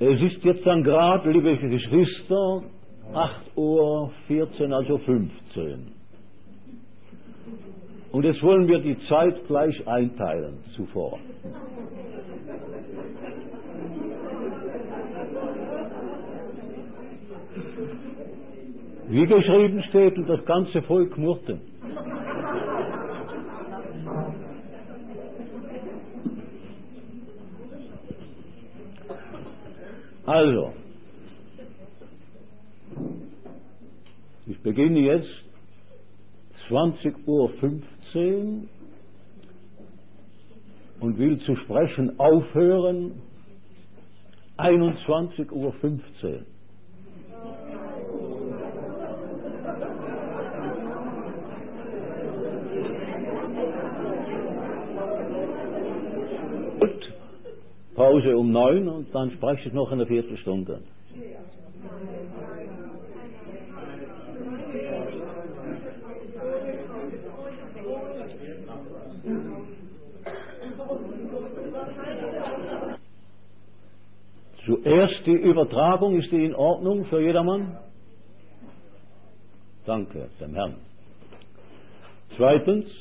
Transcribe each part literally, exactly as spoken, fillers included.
Es ist jetzt dann gerade, liebe Geschwister, acht Uhr vierzehn, also fünfzehn. Und jetzt wollen wir die Zeit gleich einteilen zuvor. Wie geschrieben steht, und das ganze Volk murrte. Also, ich beginne jetzt zwanzig Uhr fünfzehn und will zu sprechen aufhören einundzwanzig Uhr fünfzehn. Pause um neun und dann spreche ich noch eine Viertelstunde. Zuerst die Übertragung, ist die in Ordnung für jedermann? Danke dem Herrn. Zweitens,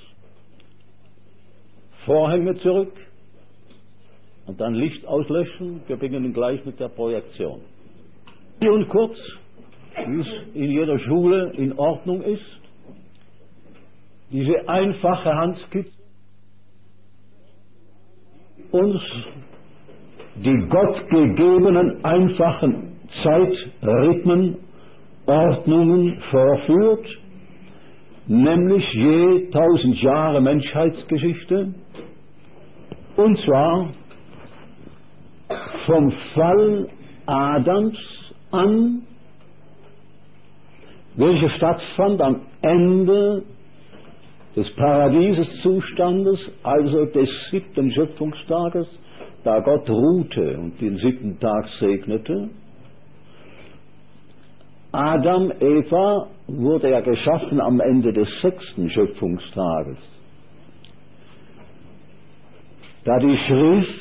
Vorhänge zurück. Und dann Licht auslöschen. Wir beginnen gleich mit der Projektion. Und kurz, wie es in jeder Schule in Ordnung ist, diese einfache Handskizze uns die Gott gegebenen einfachen Zeitrhythmen, Ordnungen vorführt, nämlich je tausend Jahre Menschheitsgeschichte, und zwar vom Fall Adams an, welcher stattfand am Ende des Paradieseszustandes, also des siebten Schöpfungstages, da Gott ruhte und den siebten Tag segnete. Adam, Eva wurde ja geschaffen am Ende des sechsten Schöpfungstages. Da die Schrift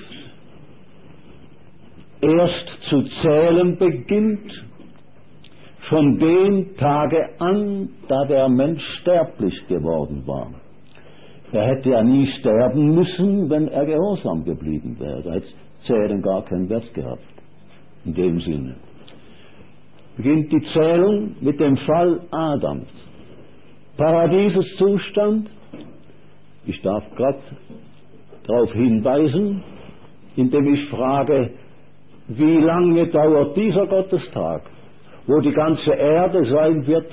erst zu zählen beginnt, von dem Tage an, da der Mensch sterblich geworden war. Er hätte ja nie sterben müssen, wenn er gehorsam geblieben wäre. Da hätte Zählen gar keinen Wert gehabt, in dem Sinne. Beginnt die Zählung mit dem Fall Adams. Paradieseszustand, ich darf gerade darauf hinweisen, indem ich frage, wie lange dauert dieser Gottestag, wo die ganze Erde sein wird,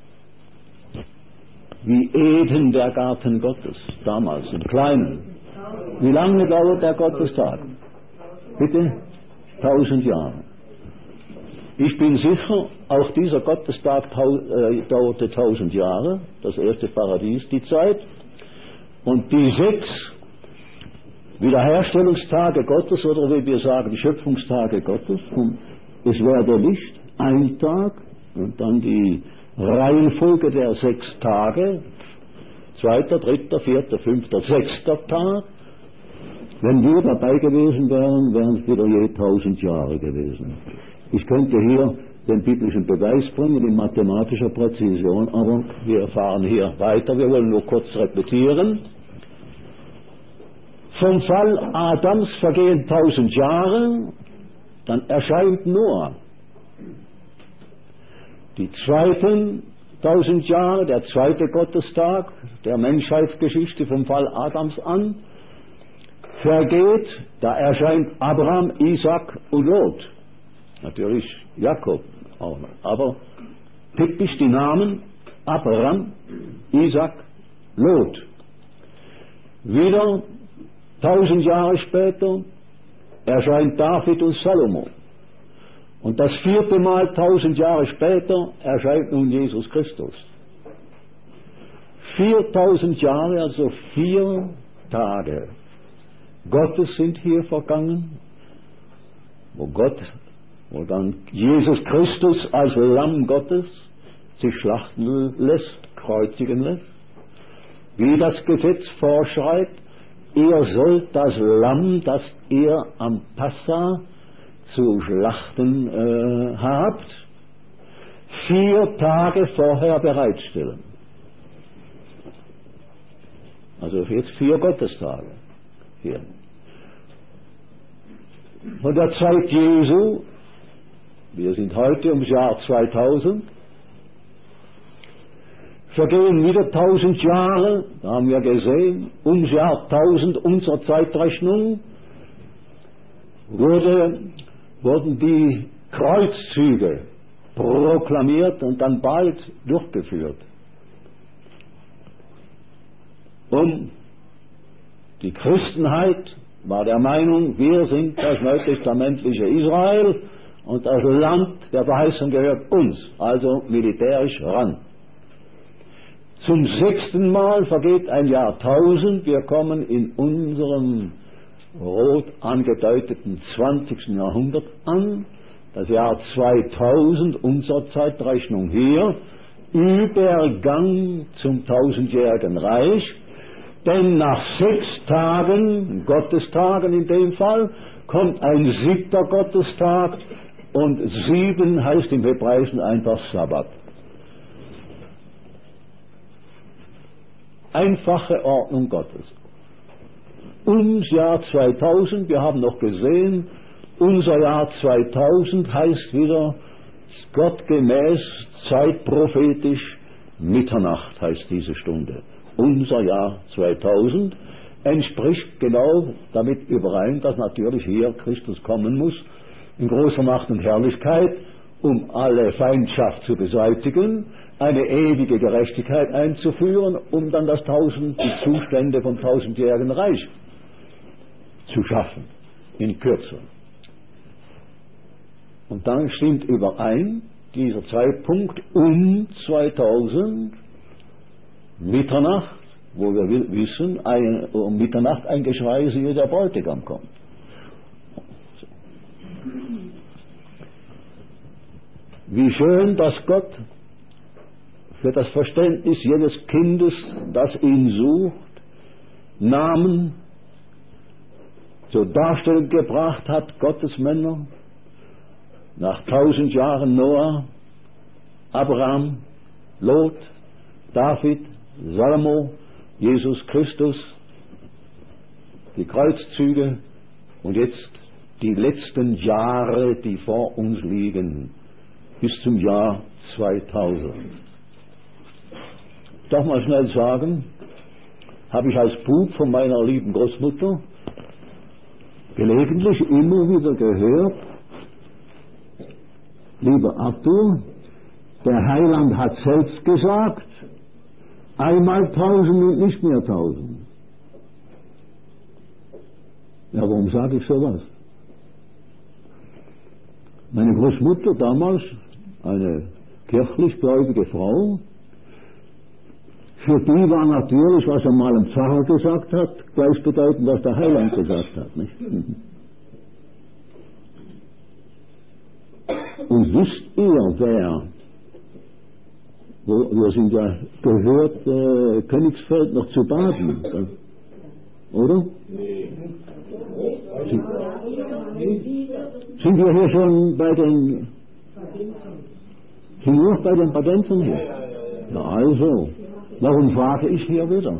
wie Eden, der Garten Gottes, damals im Kleinen. Wie lange dauert der Gottestag? Bitte? Tausend Jahre. Ich bin sicher, auch dieser Gottestag tau, äh, dauerte tausend Jahre, das erste Paradies, die Zeit. Und die sechs Wiederherstellungstage Gottes, oder wie wir sagen, Schöpfungstage Gottes, und es werde Licht, ein Tag, und dann die Reihenfolge der sechs Tage, zweiter, dritter, vierter, fünfter, sechster Tag. Wenn wir dabei gewesen wären, wären es wieder je tausend Jahre gewesen. Ich könnte hier den biblischen Beweis bringen in mathematischer Präzision, aber wir erfahren hier weiter, wir wollen nur kurz repetieren. Vom Fall Adams vergehen tausend Jahre, dann erscheint Noah. Die zweiten tausend Jahre, der zweite Gottestag der Menschheitsgeschichte vom Fall Adams an, vergeht, da erscheint Abraham, Isaac und Lot. Natürlich Jakob auch noch, aber typisch die Namen Abraham, Isaac, Lot. Wieder tausend Jahre später erscheint David und Salomo. Und das vierte Mal, tausend Jahre später, erscheint nun Jesus Christus. Viertausend Jahre, also vier Tage Gottes sind hier vergangen, wo Gott, wo dann Jesus Christus als Lamm Gottes sich schlachten lässt, kreuzigen lässt, wie das Gesetz vorschreibt, ihr sollt das Lamm, das ihr am Passa zu schlachten äh, habt, vier Tage vorher bereitstellen. Also jetzt vier Gottestage hier. Von der Zeit Jesu, wir sind heute ums Jahr zweitausend, vergehen wieder tausend Jahre, da haben wir gesehen, ums Jahr tausend unserer Zeitrechnung wurde, wurden die Kreuzzüge proklamiert und dann bald durchgeführt. Und die Christenheit war der Meinung, wir sind das neutestamentliche Israel und das Land der Verheißung gehört uns, also militärisch ran. Zum sechsten Mal vergeht ein Jahrtausend, wir kommen in unserem rot angedeuteten zwanzigsten Jahrhundert an, das Jahr zweitausend unserer Zeitrechnung hier, Übergang zum tausendjährigen Reich, denn nach sechs Tagen, Gottestagen in dem Fall, kommt ein siebter Gottestag und sieben heißt im Hebräischen einfach Sabbat. Einfache Ordnung Gottes. Ums Jahr zweitausend, wir haben noch gesehen, unser Jahr zweitausend heißt wieder gottgemäß, zeitprophetisch, Mitternacht heißt diese Stunde. Unser Jahr zweitausend entspricht genau damit überein, dass natürlich hier Christus kommen muss, in großer Macht und Herrlichkeit, um alle Feindschaft zu beseitigen, eine ewige Gerechtigkeit einzuführen, um dann das Tausend, die Zustände vom tausendjährigen Reich zu schaffen, in Kürze. Und dann stimmt überein dieser Zeitpunkt um zweitausend, Mitternacht, wo wir wissen, ein, um Mitternacht ein Geschrei, siehe der Bräutigam kommt. Wie schön, dass Gott für das Verständnis jedes Kindes, das ihn sucht, Namen zur Darstellung gebracht hat, Gottes Männer, nach tausend Jahren Noah, Abraham, Lot, David, Salomo, Jesus Christus, die Kreuzzüge und jetzt die letzten Jahre, die vor uns liegen, bis zum Jahr zweitausend. Ich darf mal schnell sagen, habe ich als Bub von meiner lieben Großmutter gelegentlich immer wieder gehört, lieber Arthur, der Heiland hat selbst gesagt, einmal tausend und nicht mehr tausend. Ja, warum sage ich sowas? Meine Großmutter damals, eine kirchlich gläubige Frau, für die war natürlich, was er mal ein Pfarrer gesagt hat, gleichbedeutend, was der Heiland gesagt hat. Nicht? Und wisst ihr, wer, wir sind ja gehört, äh, Königsfeld noch zu Baden, oder? Sind, sind wir hier schon bei den, sind wir noch bei den Padenzen hier? Ja, also, warum frage ich hier wieder?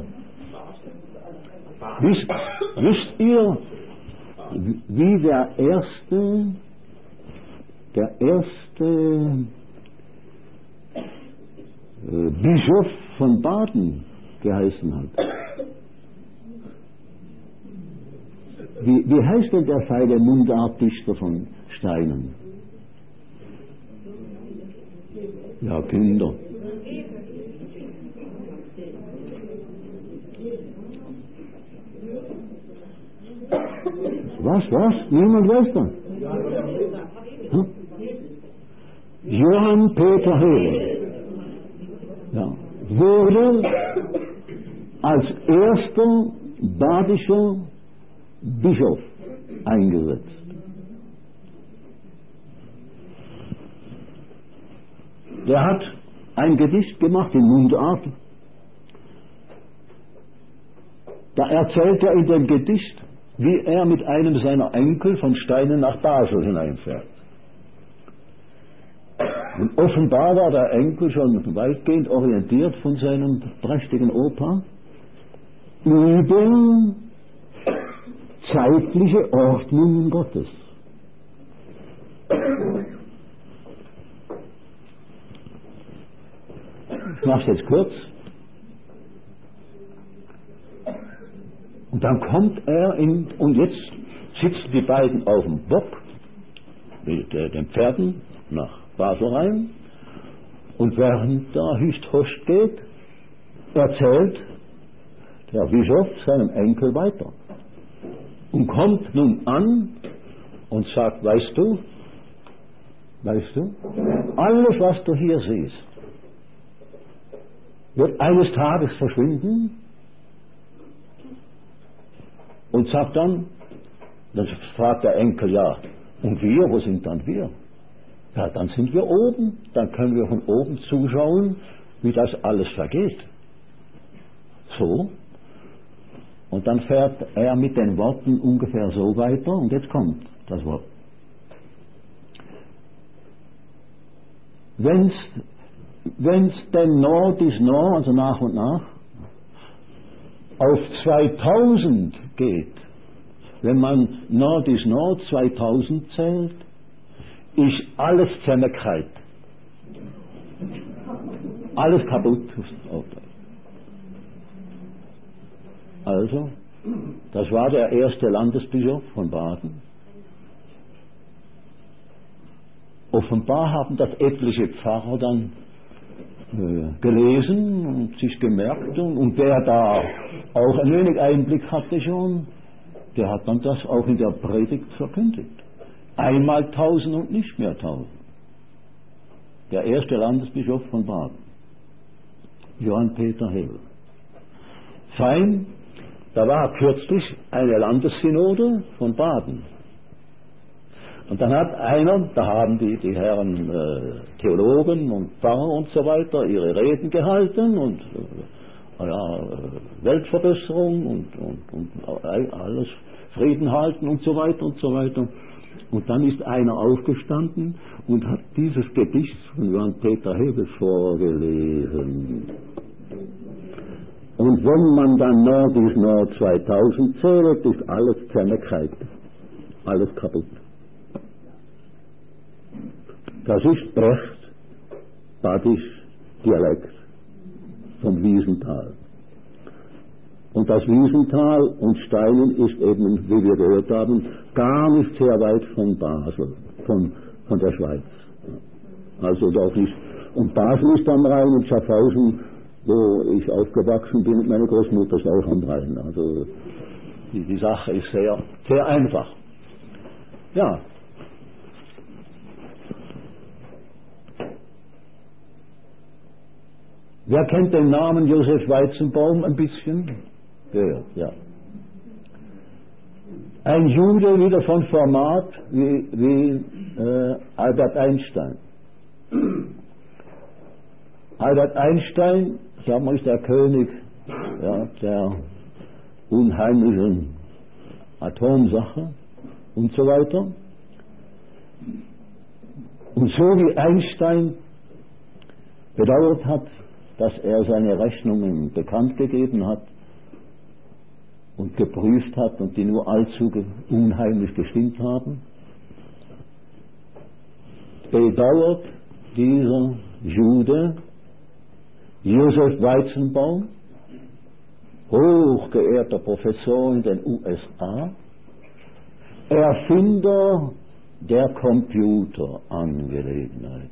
Wisst, wisst ihr, wie der erste, der erste äh, Bischof von Baden geheißen hat? Wie, wie heißt denn der feine Mundartdichter von Steinen? Ja, Kinder. Was, was? Niemand weiß das? Hm? Johann Peter Heber, ja, wurde als erster badischer Bischof eingesetzt. Der hat ein Gedicht gemacht in Mundart. Da erzählt er in dem Gedicht wie er mit einem seiner Enkel von Steinen nach Basel hineinfährt. Und offenbar war der Enkel schon weitgehend orientiert von seinem prächtigen Opa über zeitliche Ordnungen Gottes. Ich mache es jetzt kurz. Und dann kommt er in, und jetzt sitzen die beiden auf dem Bock mit äh, den Pferden nach Basel rein, und während der Hüst-Host geht, erzählt der Bischof seinem Enkel weiter und kommt nun an und sagt, weißt du, weißt du, alles, was du hier siehst, wird eines Tages verschwinden. Und sagt dann, dann fragt der Enkel, ja, und wir, wo sind dann wir? Ja, dann sind wir oben, dann können wir von oben zuschauen, wie das alles vergeht. So. Und dann fährt er mit den Worten ungefähr so weiter, und jetzt kommt das Wort. Wenn's, wenn's denn Nord ist Nord, also nach und nach, auf zweitausend geht, wenn man Nord ist Nord zweitausend zählt, ist alles zusammengekehrt. Alles kaputt. Also, das war der erste Landesbischof von Baden. Offenbar haben das etliche Pfarrer dann äh, gelesen und sich gemerkt, und, und der da auch ein wenig Einblick hatte schon, der hat dann das auch in der Predigt verkündigt. Einmal tausend und nicht mehr tausend. Der erste Landesbischof von Baden, Johann Peter Hebel. Fein, da war kürzlich eine Landessynode von Baden. Und dann hat einer, da haben die, die Herren äh, Theologen und Pfarrer und so weiter ihre Reden gehalten und äh, ja, Weltverbesserung und, und, und alles, Frieden halten und so weiter und so weiter. Und dann ist einer aufgestanden und hat dieses Gedicht von Johann Peter Hebel vorgelesen. Und wenn man dann Nord ist Nord zweitausend zählt, ist alles zusammengekehrt. Alles kaputt. Das ist Brecht, badisch Dialekt vom Wiesental. Und das Wiesental und Steinen ist eben, wie wir gehört haben, gar nicht sehr weit von Basel, von, von der Schweiz. Also doch nicht. Und Basel ist am Rhein, und Schaffhausen, wo ich aufgewachsen bin, und meine Großmutter ist auch am Rhein. Also die, die Sache ist sehr, sehr einfach. Ja. Wer kennt den Namen Josef Weizenbaum ein bisschen? Gehört, ja. Ein Jude wieder von Format wie, wie äh, Albert Einstein. Albert Einstein, sagen wir, ist der König, ja, der unheimlichen Atomsache und so weiter. Und so wie Einstein bedauert hat, dass er seine Rechnungen bekannt gegeben hat und geprüft hat und die nur allzu unheimlich gestimmt haben, bedauert dieser Jude Josef Weizenbaum, hochgeehrter Professor in den U S A, Erfinder der Computerangelegenheit,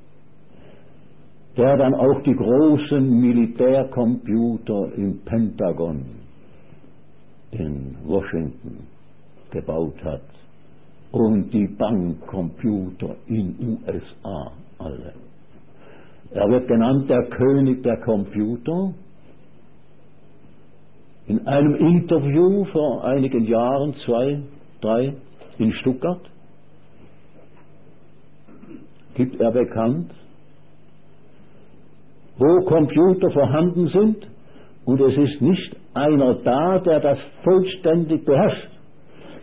der dann auch die großen Militärcomputer im Pentagon in Washington gebaut hat und die Bankcomputer in U S A alle. Er wird genannt der König der Computer. In einem Interview vor einigen Jahren, zwei, drei, in Stuttgart, gibt er bekannt, wo Computer vorhanden sind und es ist nicht einer da, der das vollständig beherrscht,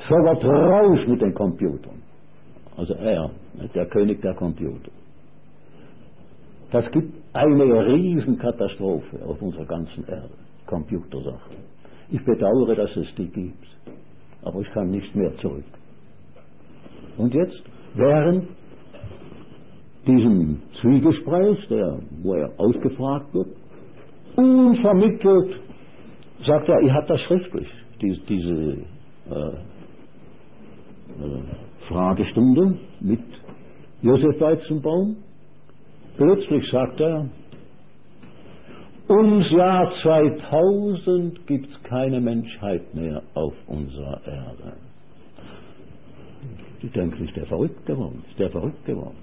so wird raus mit den Computern. Also er, der König der Computer. Das gibt eine Riesenkatastrophe auf unserer ganzen Erde, Computersachen. Ich bedauere, dass es die gibt, aber ich kann nicht mehr zurück. Und jetzt, während diesem Zwiegespräch, der, wo er ausgefragt wird, unvermittelt sagt er, ich habe das schriftlich, diese, diese äh, äh, Fragestunde mit Josef Weizenbaum. Plötzlich sagt er, ums Jahr zweitausend gibt es keine Menschheit mehr auf unserer Erde. Die denken, ist der verrückt geworden, ist der verrückt geworden.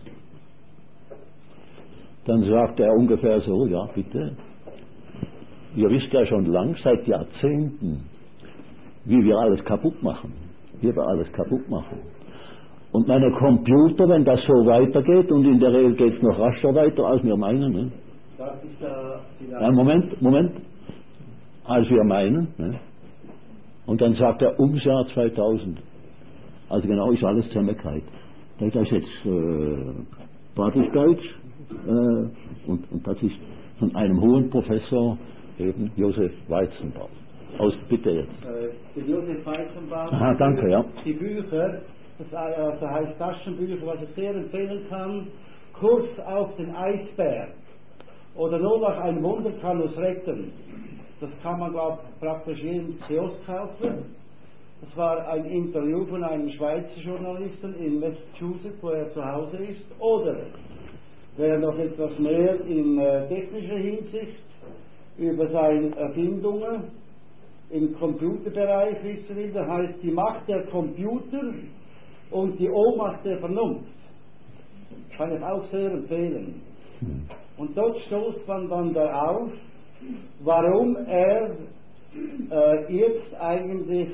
Dann sagt er ungefähr so, ja bitte, ihr wisst ja schon lang, seit Jahrzehnten, wie wir alles kaputt machen, wie wir alles kaputt machen. Und meine Computer, wenn das so weitergeht, und in der Regel geht es noch rascher weiter, als wir meinen. Ne? Darf ich da ja, Moment, Moment, als wir meinen. Ne? Und dann sagt er, ums Jahr zweitausend. Also genau, ist alles zusammengekehrt. Das ist jetzt äh, Badisch Deutsch, äh, und, und das ist von einem hohen Professor, eben Josef Weizenbaum. Aus, bitte jetzt. Äh, Josef Weizenbaum. Aha, danke, ja. Die Bücher, das also heißt Taschenbücher, was ich sehr empfehlen kann, Kurs auf den Eisberg oder nur noch ein Wunder kann uns retten. Das kann man, glaube ich, praktisch jeden Kiosk kaufen. Das war ein Interview von einem Schweizer Journalisten in Massachusetts, wo er zu Hause ist. Oder wer noch etwas mehr in äh, technischer Hinsicht über seine Erfindungen im Computerbereich wissen will, der heißt die Macht der Computer und die Ohnmacht der Vernunft. Kann ich auch sehr empfehlen. Und dort stoßt man dann darauf, warum er äh, jetzt eigentlich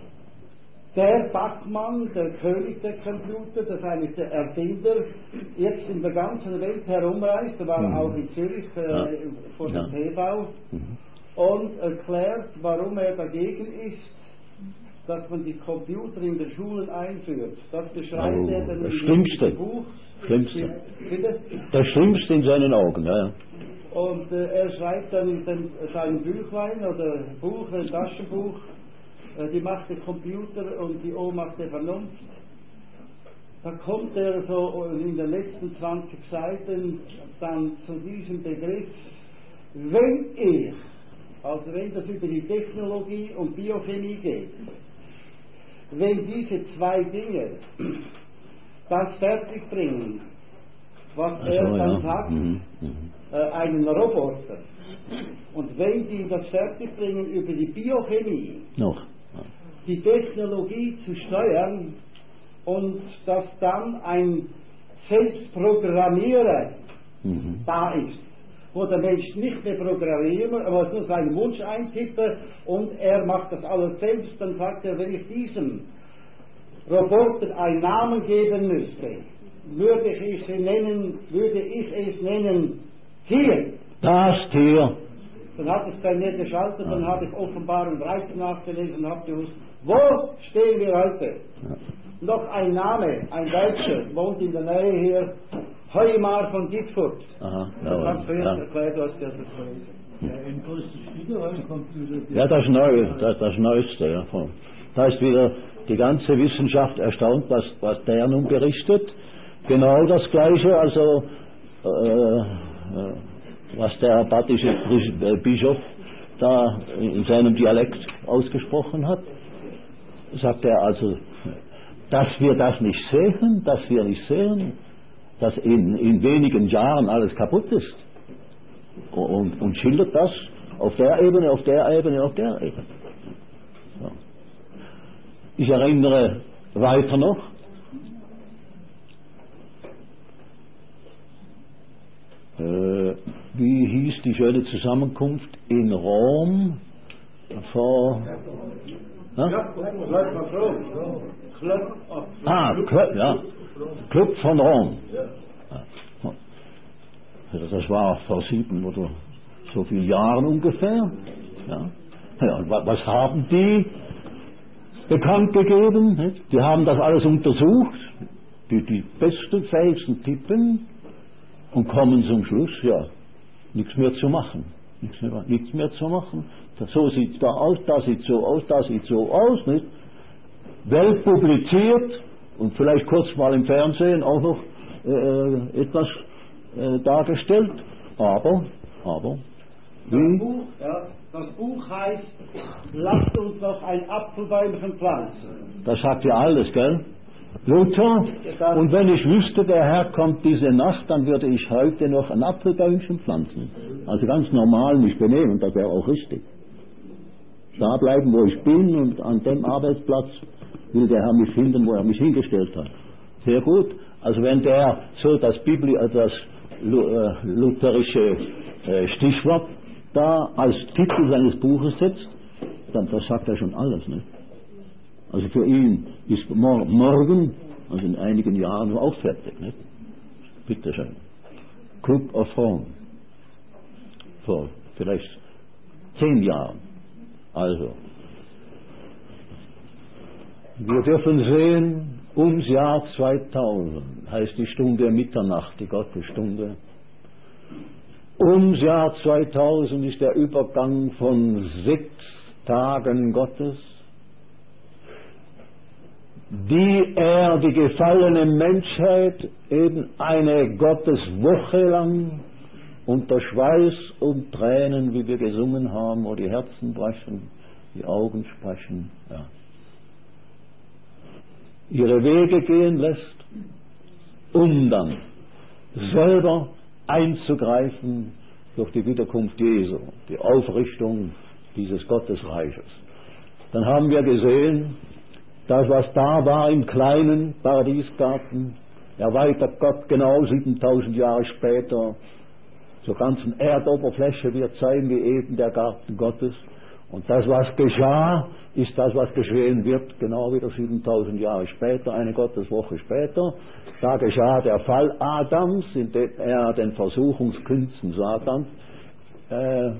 der Fachmann, der König der Computer, das ist eigentlich der Erfinder, jetzt in der ganzen Welt herumreist, er war mhm. auch in Zürich äh, ja. vor dem ja. T V mhm. und erklärt, warum er dagegen ist, dass man die Computer in den Schulen einführt. Das beschreibt oh, er dann das in Schlimmste. diesem Buch. Schlimmste. Bitte? Das Schlimmste in seinen Augen, ja. Und äh, er schreibt dann in dem, seinem Büchlein oder Buch, ein Taschenbuch, äh, die Macht der Computer und die Ohnmacht der Vernunft. Da kommt er so in den letzten zwanzig Seiten dann zu diesem Begriff, wenn ich, also wenn das über die Technologie und Biochemie geht, wenn diese zwei Dinge das fertigbringen, was also, er dann ja. sagt, mhm. Mhm. Äh, einen Roboter, und wenn die das fertigbringen über die Biochemie, noch ja. die Technologie zu steuern und dass dann ein Selbstprogrammierer mhm. da ist, wo der Mensch nicht mehr programmieren, aber nur seinen Wunsch eintippe und er macht das alles selbst, dann sagt er, wenn ich diesem Roboter einen Namen geben müsste, würde ich es nennen, würde ich es nennen, Tier. Das Tier. Dann hat es bei mir geschaltet, ja. Dann habe ich Offenbarung dreizehn nachgelesen und habe gewusst, wo stehen wir heute? Ja. Noch ein Name, ein Deutscher, wohnt in der Nähe hier, Heumar von Dietfurt. Aha, ja, das hast du jetzt ja. erklärt, du hast ja das gelesen. Ja, das Neue, das, das Neueste. Ja. Da ist wieder die ganze Wissenschaft erstaunt, was, was der nun berichtet. Genau das Gleiche, also äh, was der badische Bischof da in seinem Dialekt ausgesprochen hat, sagt er also, dass wir das nicht sehen, dass wir nicht sehen, dass in, in wenigen Jahren alles kaputt ist. Und, und schildert das auf der Ebene, auf der Ebene, auf der Ebene. So. Ich erinnere weiter noch, äh, wie hieß die schöne Zusammenkunft in Rom vor... Ja? Ah, Club, ja. Club von Rom. Das war vor sieben oder so vielen Jahren ungefähr. Ja. Ja, und was haben die bekannt gegeben. Nicht? Die haben das alles untersucht, die, die besten, fähigsten Typen, und kommen zum Schluss, ja, nichts mehr zu machen. Nichts mehr, nichts mehr zu machen. So sieht es da aus, da sieht so aus, da sieht so aus. Nicht? Welt publiziert und vielleicht kurz mal im Fernsehen auch noch äh, etwas äh, dargestellt. Aber, aber, wie? Das Buch, ja, das Buch heißt, lasst uns noch ein Apfelbäumchen pflanzen. Das sagt ja alles, gell? Luther, und wenn ich wüsste, der Herr kommt diese Nacht, dann würde ich heute noch ein Apfelbäumchen pflanzen. Also ganz normal mich benehmen, das wäre auch richtig. Da bleiben, wo ich bin, und an dem Arbeitsplatz will der Herr mich finden, wo er mich hingestellt hat. Sehr gut. Also wenn der so das Bibli, also das lutherische Stichwort da als Titel seines Buches setzt, dann das sagt er schon alles, ne? Also für ihn ist morgen, also in einigen Jahren, auch fertig. Nicht? Bitte schön. Club of Rome. Vor vielleicht zehn Jahren. Also, wir dürfen sehen, ums Jahr zweitausend heißt die Stunde Mitternacht, die Gottesstunde. Ums Jahr zweitausend ist der Übergang von sechs Tagen Gottes, die er, die gefallene Menschheit, eben eine Gotteswoche lang unter Schweiß und Tränen, wie wir gesungen haben, wo die Herzen brechen, die Augen sprechen, ja, ihre Wege gehen lässt, um dann selber einzugreifen durch die Wiederkunft Jesu, die Aufrichtung dieses Gottesreiches. Dann haben wir gesehen, das, was da war im kleinen Paradiesgarten, erweitert Gott genau siebentausend Jahre später zur ganzen Erdoberfläche wird sein wie eben der Garten Gottes. Und das, was geschah, ist das, was geschehen wird, genau wieder siebentausend Jahre später, eine Gotteswoche später. Da geschah der Fall Adams, in dem er den Versuchungskünsten Satans äh,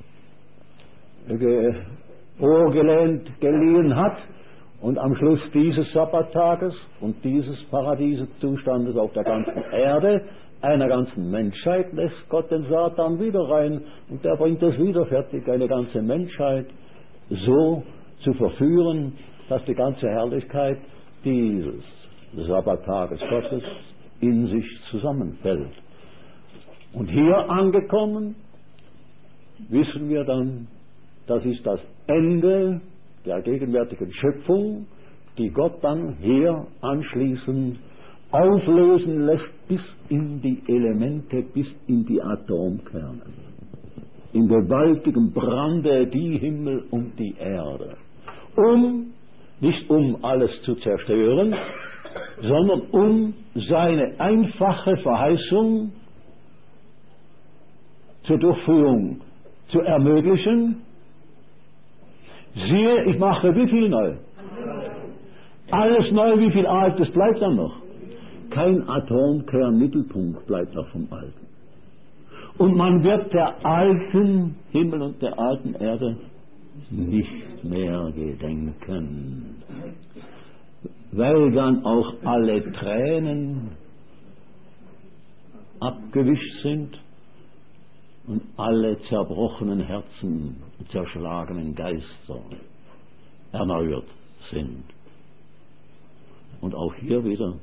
ge, vorgelehnt, geliehen hat. Und am Schluss dieses Sabbattages und dieses Paradieszustandes auf der ganzen Erde, einer ganzen Menschheit, lässt Gott den Satan wieder rein, und der bringt es wieder fertig, eine ganze Menschheit so zu verführen, dass die ganze Herrlichkeit dieses Sabbattages Gottes in sich zusammenfällt. Und hier angekommen, wissen wir dann, das ist das Ende der gegenwärtigen Schöpfung, die Gott dann hier anschließend auflösen lässt bis in die Elemente, bis in die Atomkerne. In gewaltigem Brande die Himmel und die Erde. Um, nicht um alles zu zerstören, sondern um seine einfache Verheißung zur Durchführung zu ermöglichen. Siehe, ich mache wie viel neu? Alles neu, wie viel Altes bleibt dann noch? Kein Atomkern-Mittelpunkt bleibt noch vom Alten. Und man wird der alten Himmel und der alten Erde nicht mehr gedenken, weil dann auch alle Tränen abgewischt sind und alle zerbrochenen Herzen und zerschlagenen Geister erneuert sind. Und auch hier wieder,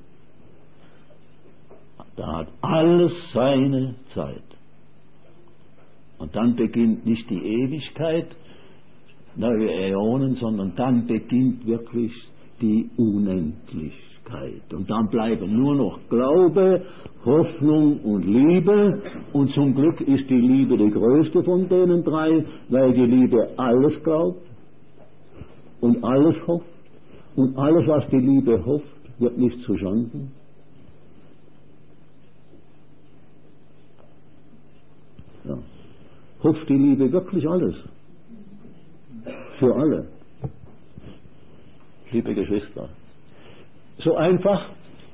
da hat alles seine Zeit. Und dann beginnt nicht die Ewigkeit, neue Äonen, sondern dann beginnt wirklich die Unendlichkeit. Und dann bleiben nur noch Glaube, Hoffnung und Liebe. Und zum Glück ist die Liebe die größte von denen drei, weil die Liebe alles glaubt und alles hofft. Und alles, was die Liebe hofft, wird nicht zuschanden. Ja. Hofft die Liebe wirklich alles? Für alle. Liebe Geschwister. So einfach.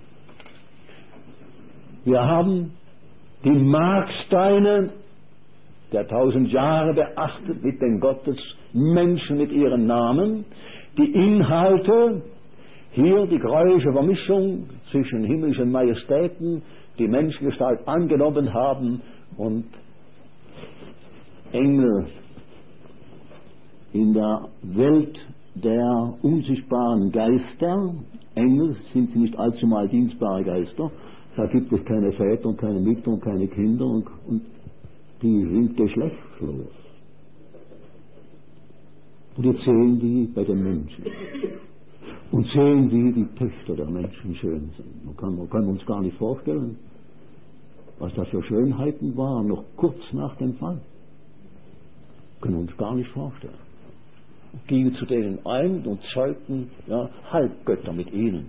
Wir haben die Marksteine der tausend Jahre beachtet mit den Gottesmenschen, mit ihren Namen. die Inhalte, hier die greuliche Vermischung zwischen himmlischen Majestäten, die Menschengestalt angenommen haben, und Engel in der Welt der unsichtbaren Geister. Engel sind nicht allzumal dienstbare Geister. Da gibt es keine Väter und keine Mütter und keine Kinder, und, und die sind geschlechtslos. Und jetzt sehen die bei den Menschen und sehen, wie die Töchter der Menschen schön sind. Man kann, man kann uns gar nicht vorstellen, was das für Schönheiten waren, noch kurz nach dem Fall. Können uns gar nicht vorstellen. Gingen zu denen ein und zeugten, ja, Halbgötter mit ihnen.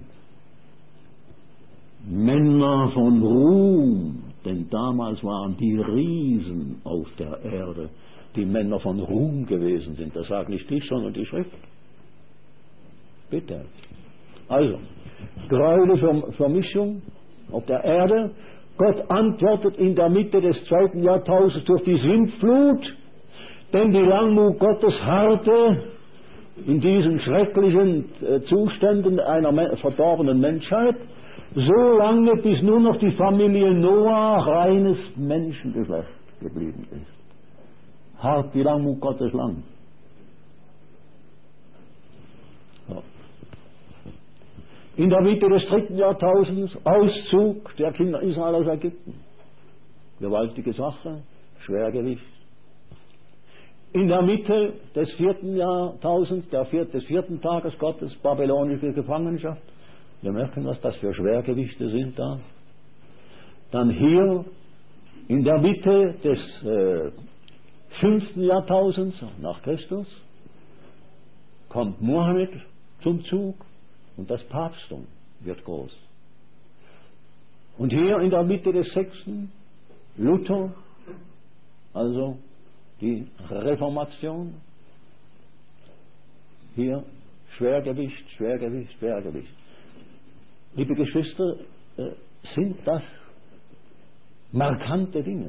Männer von Ruhm, denn damals waren die Riesen auf der Erde, die Männer von Ruhm gewesen sind. Das sagt nicht ich, sondern die Schrift. Bitte. Also, greuliche Vermischung auf der Erde. Gott antwortet in der Mitte des zweiten Jahrtausends durch die Sintflut, denn die Langmut Gottes harrte in diesen schrecklichen äh, Zuständen einer verdorbenen Menschheit, so lange, bis nur noch die Familie Noah reines Menschengeschlecht geblieben ist. Hart die Langmut Gottes lang. Ja. In der Mitte des dritten Jahrtausends Auszug der Kinder Israel aus Ägypten. Gewaltige Sache, Schwergewicht. In der Mitte des vierten Jahrtausends, der vier, des vierten Tages Gottes, babylonische Gefangenschaft. Wir merken, was das für Schwergewichte sind da. Dann hier in der Mitte des äh, fünften Jahrtausends nach Christus kommt Mohammed zum Zug und das Papsttum wird groß. Und hier in der Mitte des sechsten Luther, also die Reformation, hier Schwergewicht, Schwergewicht, Schwergewicht. Liebe Geschwister, äh, sind das markante Dinge.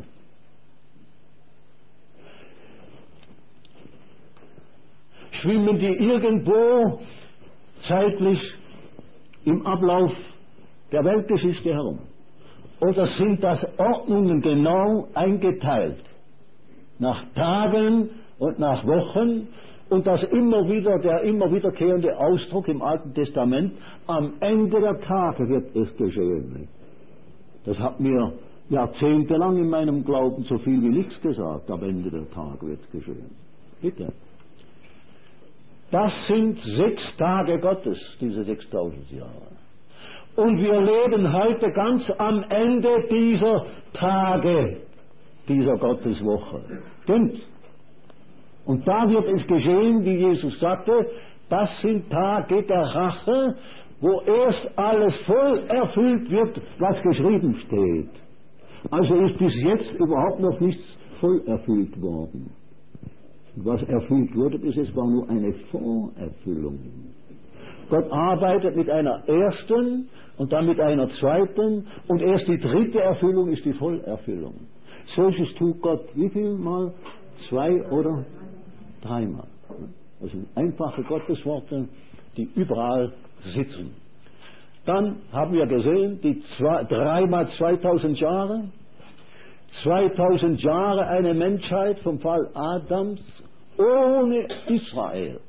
Schwimmen die irgendwo zeitlich im Ablauf der Weltgeschichte herum? Oder sind das Ordnungen genau eingeteilt? Nach Tagen und nach Wochen, und das immer wieder, der immer wiederkehrende Ausdruck im Alten Testament, am Ende der Tage wird es geschehen. Das hat mir jahrzehntelang in meinem Glauben so viel wie nichts gesagt, am Ende der Tage wird es geschehen. Bitte. Das sind sechs Tage Gottes, diese sechstausend Jahre. Und wir leben heute ganz am Ende dieser Tage, dieser Gotteswoche. Stimmt. Und da wird es geschehen, wie Jesus sagte, das sind Tage der Rache, wo erst alles voll erfüllt wird, was geschrieben steht. Also ist bis jetzt überhaupt noch nichts voll erfüllt worden. Und was erfüllt wurde, ist es war nur eine Vorerfüllung. Gott arbeitet mit einer ersten und dann mit einer zweiten, und erst die dritte Erfüllung ist die Vollerfüllung. Solches tut Gott wie viel Mal? Zwei oder dreimal. Also einfache Gottesworte, die überall sitzen. Dann haben wir gesehen, die zwei, dreimal zweitausend Jahre, zweitausend Jahre eine Menschheit vom Fall Adams ohne Israel.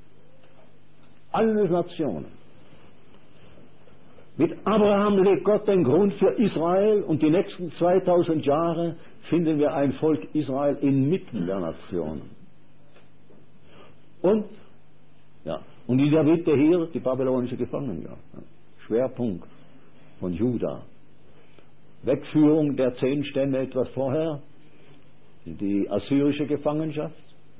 Alle Nationen. Mit Abraham legt Gott den Grund für Israel, und die nächsten zweitausend Jahre finden wir ein Volk Israel inmitten der Nationen. Und, ja, und in der Mitte hier die babylonische Gefangenschaft. Schwerpunkt von Juda. Wegführung der zehn Stämme etwas vorher, die assyrische Gefangenschaft.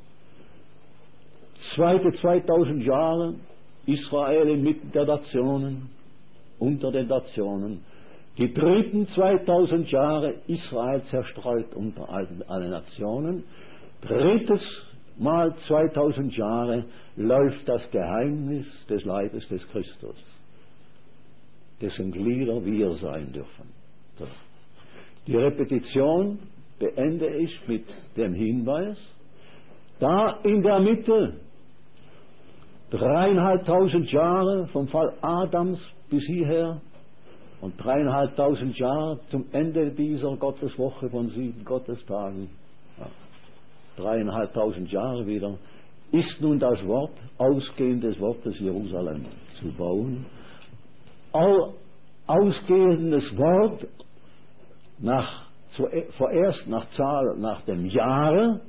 Zweite zweitausend Jahre Israel inmitten der Nationen, unter den Nationen. Die dritten zweitausend Jahre Israel zerstreut unter allen Nationen. Drittes Mal zweitausend Jahre läuft das Geheimnis des Leibes des Christus, dessen Glieder wir sein dürfen. So. Die Repetition beende ich mit dem Hinweis, da in der Mitte dreieinhalbtausend Jahre vom Fall Adams bis hierher und dreieinhalbtausend Jahre zum Ende dieser Gotteswoche von sieben Gottestagen. Ja. Dreieinhalbtausend Jahre wieder ist nun das Wort, ausgehend des Wortes Jerusalem zu bauen. All, ausgehendes Wort nach, zuerst nach Zahl, nach dem Jahre,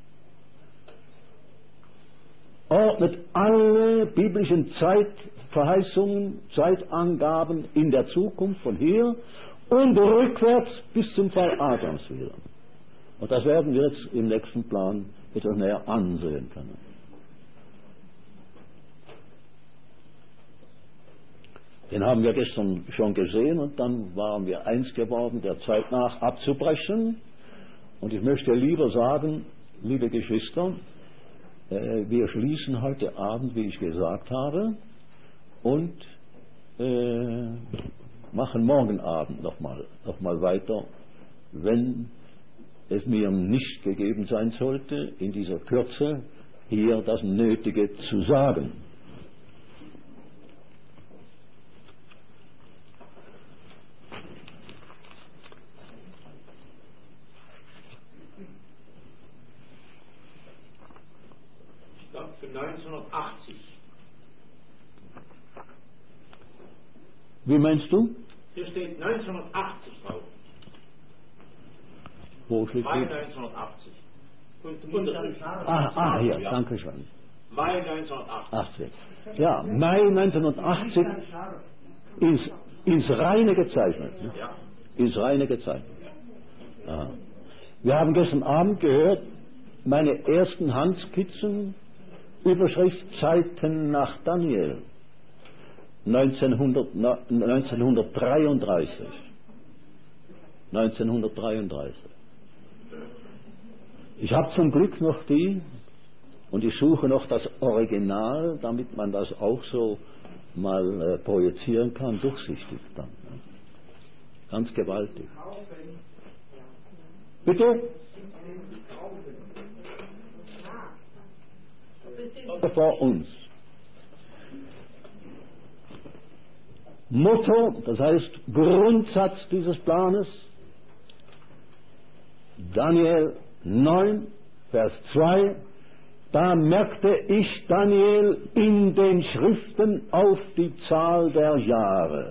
ordnet alle biblischen Zeitverheißungen, Zeitangaben in der Zukunft von hier und rückwärts bis zum Fall Adams wieder. Und das werden wir jetzt im nächsten Plan etwas näher ansehen können. Den haben wir gestern schon gesehen und dann waren wir eins geworden, der Zeit nach abzubrechen. Und ich möchte lieber sagen, liebe Geschwister, äh, wir schließen heute Abend, wie ich gesagt habe, und äh, machen morgen Abend nochmal noch mal weiter, wenn es mir nicht gegeben sein sollte, in dieser Kürze hier das Nötige zu sagen. Ich glaube für neunzehnhundertachtzig. Wie meinst du? Hier steht neunzehnhundertachtzig drauf. Wo steht Mai das? neunzehnhundertachtzig. Und Unterschrift. Ah, ah, hier, Ja. danke schön. Mai neunzehnhundertachtzig. achtzig. Ja, Mai neunzehnhundertachtzig ins, ins Reine gezeichnet. Ne? Ja. Ins Reine gezeichnet. Ja. Wir haben gestern Abend gehört, meine ersten Handskizzen, Überschrift Zeiten nach Daniel, neunzehnhundert, neunzehnhundertdreiunddreißig. neunzehnhundertdreiunddreißig. Ich habe zum Glück noch die und ich suche noch das Original, damit man das auch so mal äh, projizieren kann, durchsichtig dann. Ne? Ganz gewaltig. Bitte? Vor uns. Motto, das heißt Grundsatz dieses Planes, Daniel neun, Vers zwei, da merkte ich Daniel in den Schriften auf die Zahl der Jahre.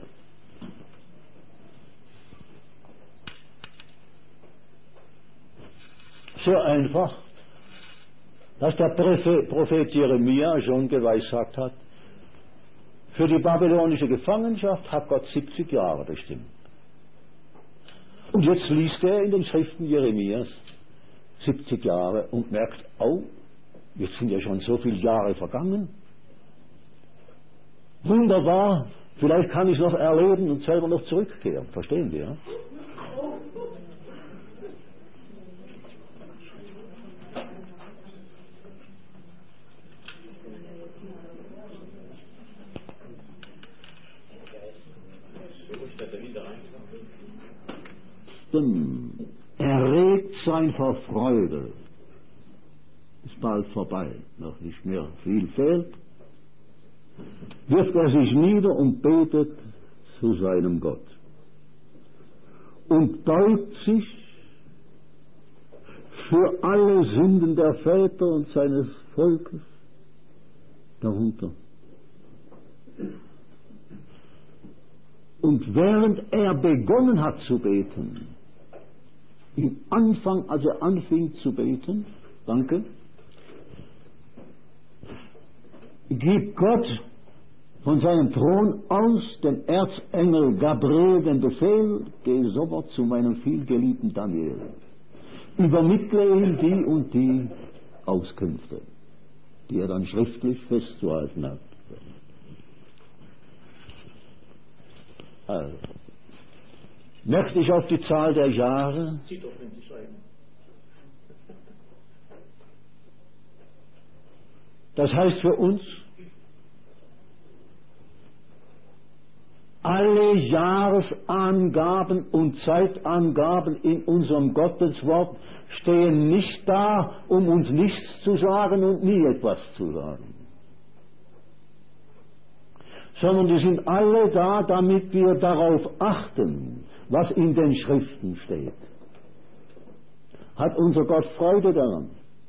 Sehr einfach, dass der Prophet Jeremia schon geweissagt hat, für die babylonische Gefangenschaft hat Gott siebzig Jahre bestimmt. Und jetzt liest er in den Schriften Jeremias siebzig Jahre und merkt, oh, jetzt sind ja schon so viele Jahre vergangen. Wunderbar, vielleicht kann ich noch erleben und selber noch zurückkehren. Verstehen wir? Ja? Erregt sein vor Freude. Ist bald vorbei, noch nicht mehr viel fehlt. Wirft er sich nieder und betet zu seinem Gott. Und beugt sich für alle Sünden der Väter und seines Volkes darunter. Und während er begonnen hat zu beten, im Anfang, als er anfing zu beten, danke, gibt Gott von seinem Thron aus dem Erzengel Gabriel den Befehl, geh sofort zu meinem vielgeliebten Daniel. Übermittle ihm die und die Auskünfte, die er dann schriftlich festzuhalten hat. Also, merkt dich auf die Zahl der Jahre. Zieht auf den Schreiben. Das heißt für uns, alle Jahresangaben und Zeitangaben in unserem Gotteswort stehen nicht da, um uns nichts zu sagen und nie etwas zu sagen. sondern die sind alle da, damit wir darauf achten, was in den Schriften steht. Hat unser Gott Freude daran?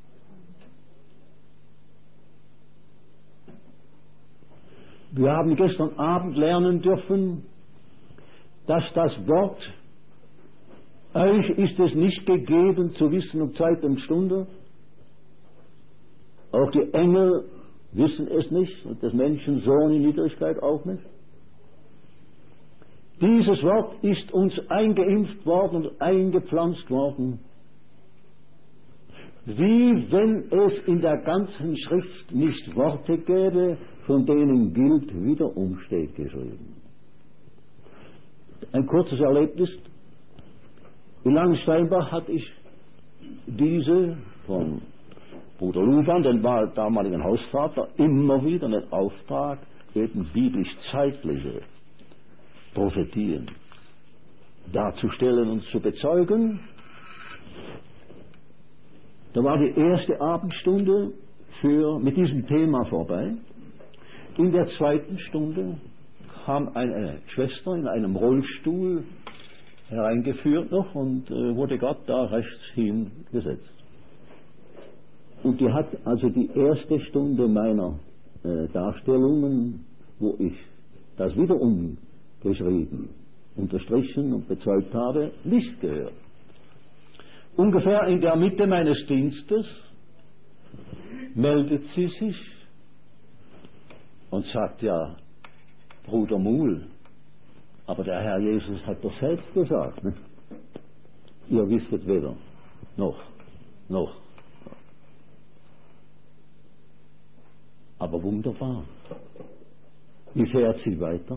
Wir haben gestern Abend lernen dürfen, dass das Wort, euch ist es nicht gegeben zu wissen um Zeit und Stunde. Auch die Engel wissen es nicht und des Menschen Sohn in Niedrigkeit auch nicht. Dieses Wort ist uns eingeimpft worden und eingepflanzt worden, wie wenn es in der ganzen Schrift nicht Worte gäbe, von denen gilt, wiederum steht geschrieben. Ein kurzes Erlebnis. In Langensteinbach hatte ich diese von Bruder Luban, den damaligen Hausvater, immer wieder den Auftrag, eben biblisch-zeitliche Prophetien darzustellen und zu bezeugen. Da war die erste Abendstunde für, mit diesem Thema vorbei. In der zweiten Stunde kam eine Schwester in einem Rollstuhl hereingeführt noch und äh, wurde Gott da rechts hingesetzt. Und die hat also die erste Stunde meiner äh, Darstellungen, wo ich das wiederum geschrieben, unterstrichen und bezeugt habe, nicht gehört. Ungefähr in der Mitte meines Dienstes meldet sie sich und sagt, ja, Bruder Muhl, aber der Herr Jesus hat doch selbst gesagt, ne? Ihr wisset weder, noch, noch. Aber wunderbar. Wie fährt sie weiter?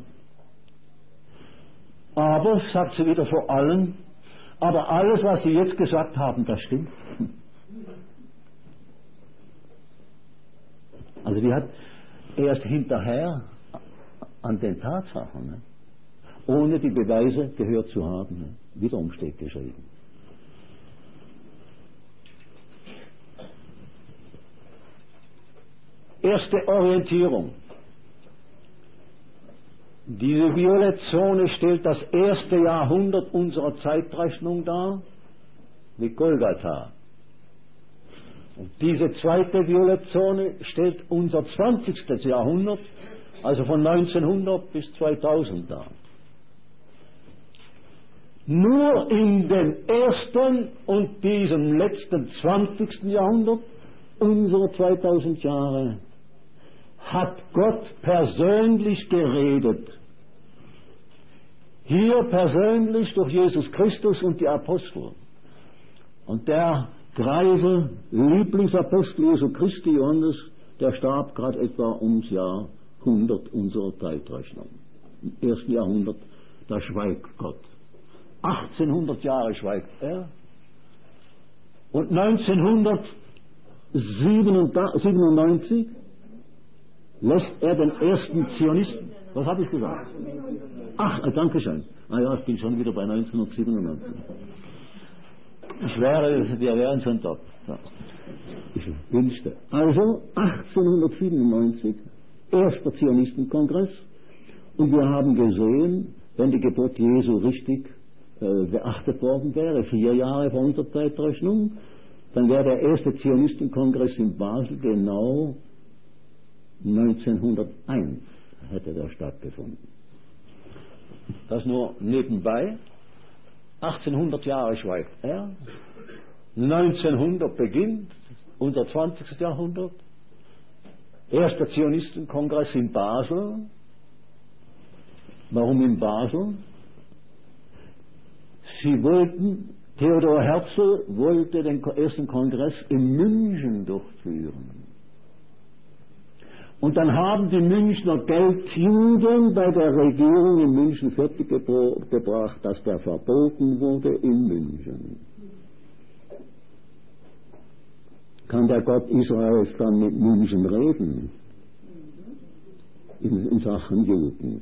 Aber, sagt sie wieder vor allen, aber alles, was Sie jetzt gesagt haben, das stimmt. Also die hat erst hinterher an den Tatsachen, ne, ohne die Beweise gehört zu haben, ne, wiederum steht geschrieben. Erste Orientierung. Diese Violettzone stellt das erste Jahrhundert unserer Zeitrechnung dar, wie Golgatha. Und diese zweite Violettzone stellt unser zwanzigstes Jahrhundert, also von neunzehnhundert bis zweitausend dar. Nur in dem ersten und diesem letzten zwanzigsten Jahrhundert, unsere zweitausend Jahre, hat Gott persönlich geredet. Hier persönlich durch Jesus Christus und die Apostel. Und der greise Lieblingsapostel Jesu Christi Johannes, der starb gerade etwa ums Jahr hundert unserer Zeitrechnung. Im ersten Jahrhundert, da schweigt Gott. achtzehnhundert Jahre schweigt er. Und neunzehnhundertsiebenundneunzig lässt er den ersten Zionisten. Was habe ich gesagt? Ach, äh, danke schön. Ah ja, ich bin schon wieder bei neunzehnhundertsiebenundneunzig. Ich wäre, wir wären schon dort. Ja. Ich wünschte. Also achtzehnhundertsiebenundneunzig, erster Zionistenkongress. Und wir haben gesehen, wenn die Geburt Jesu richtig äh, beachtet worden wäre, vier Jahre vor unserer Zeitrechnung, dann wäre der erste Zionistenkongress in Basel genau neunzehnhunderteins hätte der stattgefunden. Das nur nebenbei. achtzehnhundert Jahre schweigt er. neunzehnhundert beginnt unser zwanzigstes Jahrhundert. Erster Zionistenkongress in Basel. Warum in Basel? Sie wollten, Theodor Herzl wollte den ersten Kongress in München durchführen. Und dann haben die Münchner Geldjuden bei der Regierung in München fertig gebracht, dass der verboten wurde in München. Kann der Gott Israels dann mit München reden? In, in Sachen Juden.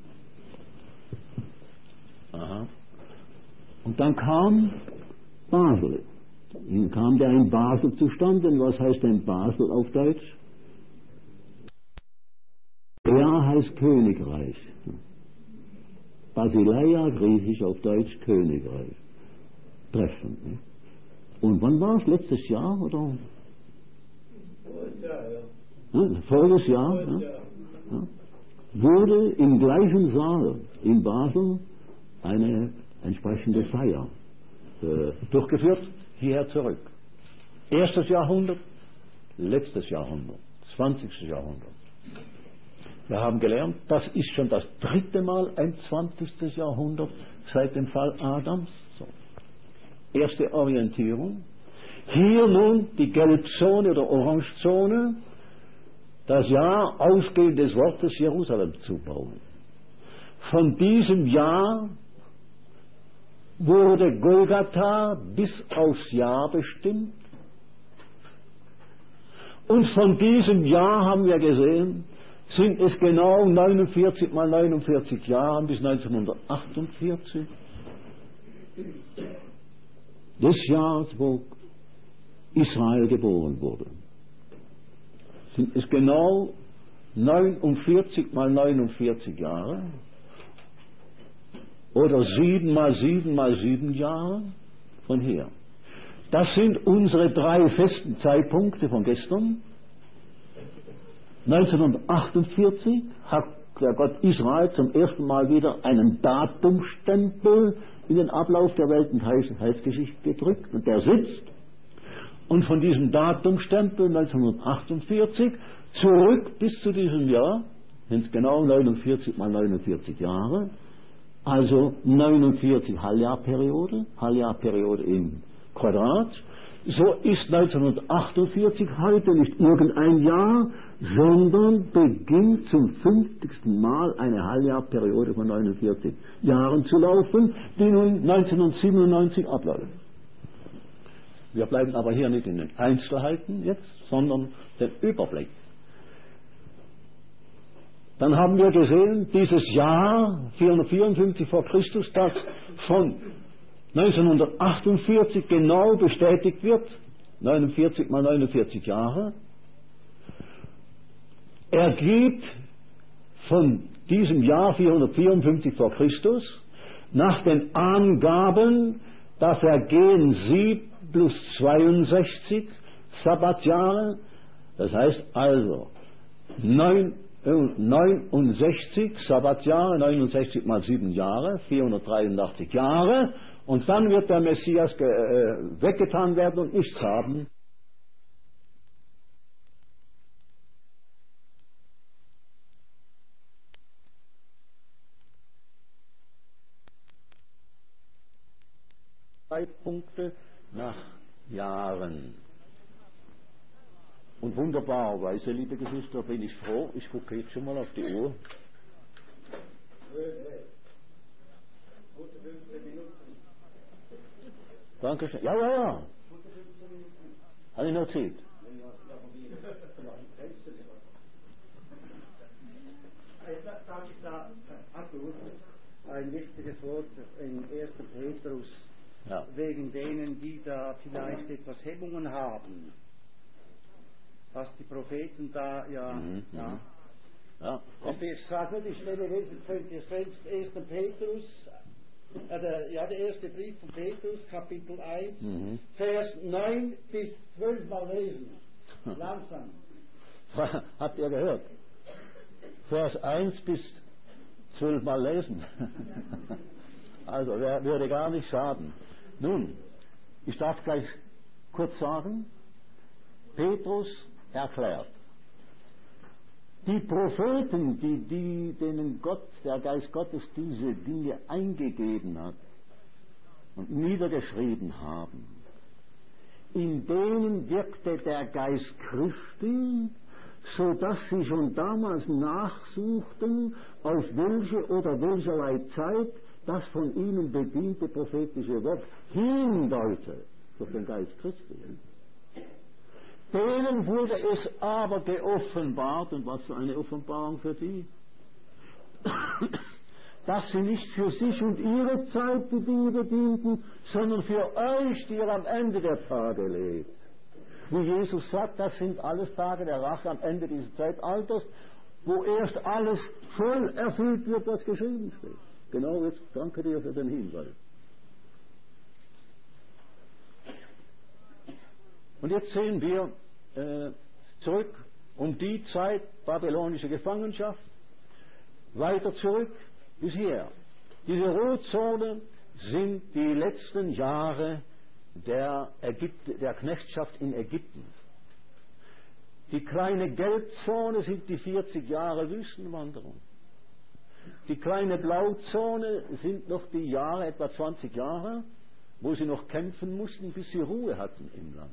Aha. Und dann kam Basel. Dann kam der in Basel zustande. Was heißt denn Basel auf Deutsch? Ja, heißt das Königreich. Basileia, griechisch, auf Deutsch Königreich. Treffen. Ne? Und wann war es? Letztes Jahr? Oder? Voriges Jahr, ja. Ja, voriges Jahr, Voriges ja, Jahr. ja, wurde im gleichen Saal in Basel eine entsprechende Feier äh, durchgeführt, hierher zurück. Erstes Jahrhundert, letztes Jahrhundert, zwanzigstes Jahrhundert. Wir haben gelernt, das ist schon das dritte Mal ein zwanzigstes Jahrhundert seit dem Fall Adams. So. Erste Orientierung. Hier nun die Gelbzone oder Orangezone, das Jahr ausgehend des Wortes Jerusalem zu bauen. Von diesem Jahr wurde Golgatha bis aufs Jahr bestimmt. Und von diesem Jahr haben wir gesehen, sind es genau neunundvierzig mal neunundvierzig Jahre bis neunzehnhundertachtundvierzig. Des Jahres, wo Israel geboren wurde. Sind es genau neunundvierzig mal neunundvierzig Jahre oder sieben mal sieben mal sieben Jahre von hier. Das sind unsere drei festen Zeitpunkte von gestern. neunzehnhundertachtundvierzig hat der Gott Israel zum ersten Mal wieder einen Datumstempel in den Ablauf der Welt- und Heilsgeschichte gedrückt und der sitzt. Und von diesem Datumstempel neunzehnhundertachtundvierzig zurück bis zu diesem Jahr, sind es genau neunundvierzig mal neunundvierzig Jahre, also neunundvierzig Halbjahrperiode, Halbjahrperiode im Quadrat, so ist neunzehnhundertachtundvierzig heute nicht irgendein Jahr, sondern beginnt zum fünfzigsten Mal eine Halbjahrperiode von neunundvierzig Jahren zu laufen, die nun neunzehnhundertsiebenundneunzig abläuft. Wir bleiben aber hier nicht in den Einzelheiten jetzt, sondern den Überblick. Dann haben wir gesehen, dieses Jahr vierhundertvierundfünfzig vor Christus, das von neunzehnhundertachtundvierzig genau bestätigt wird, neunundvierzig mal neunundvierzig Jahre, ergibt von diesem Jahr vierhundertvierundfünfzig vor Christus nach den Angaben, da vergehen sieben plus zweiundsechzig Sabbatjahre, das heißt also neunundsechzig Sabbatjahre, neunundsechzig mal sieben Jahre, vierhundertdreiundachtzig Jahre, und dann wird der Messias ge- äh, weggetan werden und nichts haben. Zeitpunkte nach Jahren. Und wunderbarerweise, liebe Geschwister, bin ich froh, ich gucke jetzt schon mal auf die Uhr. Dankeschön. Ja, ja, ja. Habe ich noch Zeit? Darf ich da abrufen? Ein wichtiges Wort in ersten Petrus, Ja. wegen denen, die da vielleicht etwas Hemmungen haben, was die Propheten da ja. Mhm, ja. Ja. Und ich sage nicht, die Stelle lesen könnt ihr selbst, ersten Petrus, äh, der, ja, der erste Brief von Petrus, Kapitel eins, Mhm. Vers neun bis zwölf mal lesen. Langsam. Habt ihr gehört? Vers eins bis zwölf mal lesen. Also, wer würde gar nicht schaden. Nun, ich darf gleich kurz sagen, Petrus erklärt, die Propheten, die, die, denen Gott, der Geist Gottes diese Dinge eingegeben hat und niedergeschrieben haben, in denen wirkte der Geist Christi, so dass sie schon damals nachsuchten, auf welche oder welcherlei Zeit das von ihnen bediente prophetische Wort hindeutet durch den Geist Christi. Denen wurde es aber geoffenbart, und was für eine Offenbarung für die, dass sie nicht für sich und ihre Zeit die Dinge bedienten, sondern für euch, die ihr am Ende der Tage lebt. Wie Jesus sagt, das sind alles Tage der Rache am Ende dieses Zeitalters, wo erst alles voll erfüllt wird, was geschrieben steht. Genau, jetzt danke dir für den Hinweis. Und jetzt sehen wir äh, zurück um die Zeit babylonische Gefangenschaft, weiter zurück bis hierher. Diese Rotzone sind die letzten Jahre der, Ägypte, der Knechtschaft in Ägypten. Die kleine Gelbzone sind die vierzig Jahre Wüstenwanderung. Die kleine Blauzone sind noch die Jahre, etwa zwanzig Jahre, wo sie noch kämpfen mussten, bis sie Ruhe hatten im Land.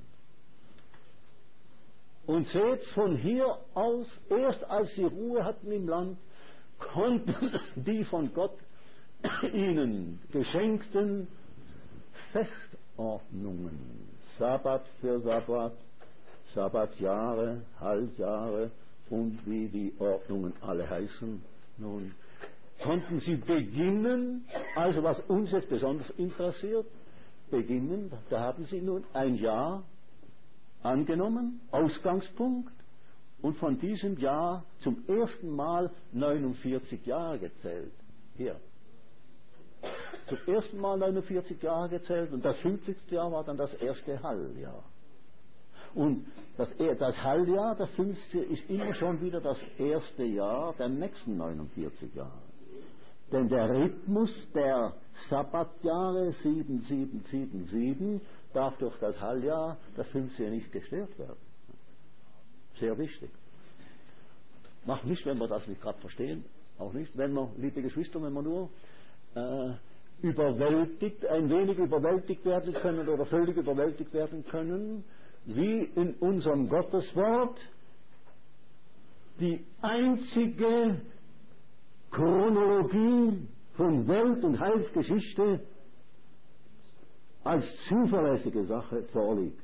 Und seht, von hier aus, erst als sie Ruhe hatten im Land, konnten die von Gott ihnen geschenkten Festordnungen, Sabbat für Sabbat, Sabbatjahre, Halbjahre und wie die Ordnungen alle heißen, nun konnten sie beginnen, also was uns jetzt besonders interessiert, beginnen, da haben sie nun ein Jahr angenommen, Ausgangspunkt, und von diesem Jahr zum ersten Mal neunundvierzig Jahre gezählt. Hier. Zum ersten Mal neunundvierzig Jahre gezählt, und das fünfzigste Jahr war dann das erste Halljahr. Und das, das Halljahr, das fünfzigste, ist immer schon wieder das erste Jahr der nächsten neunundvierzig Jahre. Denn der Rhythmus der Sabbatjahre sieben, sieben, sieben, sieben darf durch das Halljahr, das fünfzigste, nicht gestört werden. Sehr wichtig. Macht nicht, wenn wir das nicht gerade verstehen, auch nicht, wenn wir, liebe Geschwister, wenn wir nur äh, überwältigt, ein wenig überwältigt werden können oder völlig überwältigt werden können, wie in unserem Gotteswort die einzige Chronologie von Welt- und Heilsgeschichte als zuverlässige Sache vorliegt.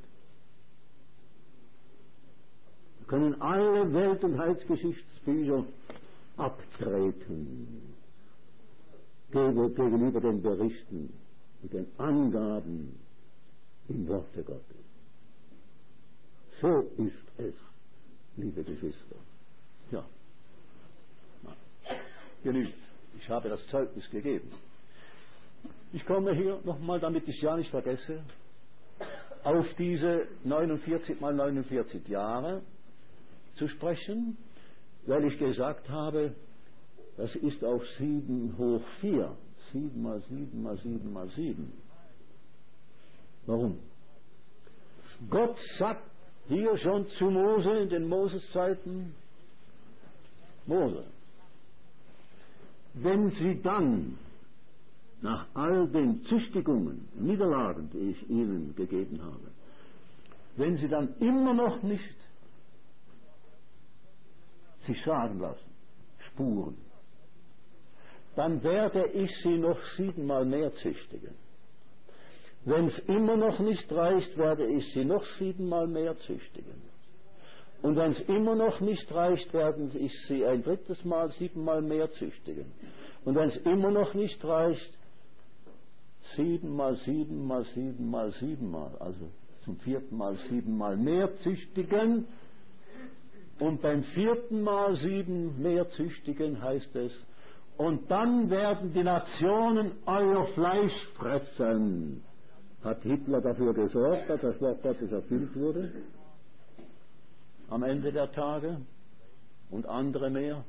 Wir können alle Welt- und Heilsgeschichtsbücher abtreten gegenüber den Berichten und den Angaben im Worte Gottes. So ist es, liebe Geschwister. Ja. Genügt. Ich habe das Zeugnis gegeben. Ich komme hier nochmal, damit ich es ja nicht vergesse, auf diese neunundvierzig mal neunundvierzig Jahre zu sprechen, weil ich gesagt habe, das ist auf sieben hoch vier. sieben mal sieben mal sieben mal sieben. Warum? Gott sagt hier schon zu Mose in den Moses-Zeiten, Mose, wenn sie dann nach all den Züchtigungen, Niederlagen, die ich ihnen gegeben habe, wenn sie dann immer noch nicht sich sagen lassen, Spuren, dann werde ich sie noch siebenmal mehr züchtigen. Wenn es immer noch nicht reicht, werde ich sie noch siebenmal mehr züchtigen. Und wenn es immer noch nicht reicht, werde ich sie ein drittes Mal siebenmal mehr züchtigen. Und wenn es immer noch nicht reicht, siebenmal, siebenmal, siebenmal, siebenmal, also zum vierten Mal siebenmal mehr züchtigen. Und beim vierten Mal sieben mehr züchtigen heißt es, und dann werden die Nationen euer Fleisch fressen. Hat Hitler dafür gesorgt, dass das Wort Gottes erfüllt wurde? Am Ende der Tage? Und andere mehr?